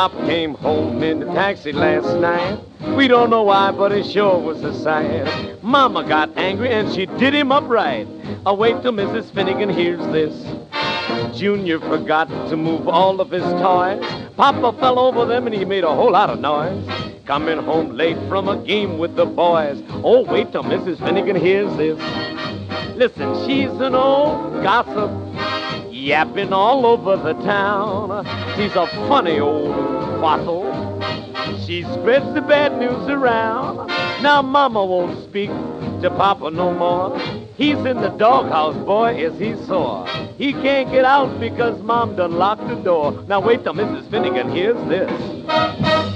Pop came home in the taxi last night. We don't know why, but it sure was a sight. Mama got angry and she did him up right. Wait till Mrs. Finnegan hears this. Junior forgot to move all of his toys. Papa fell over them and he made a whole lot of noise. Coming home late from a game with the boys. Oh, wait till Mrs. Finnegan hears this. Listen, she's an old gossip, yapping all over the town. She's a funny old fossil. She spreads the bad news around. Now Mama won't speak to Papa no more. He's in the doghouse, boy, is he sore. He can't get out because Mom done locked the door. Now wait till Mrs. Finnegan hears this.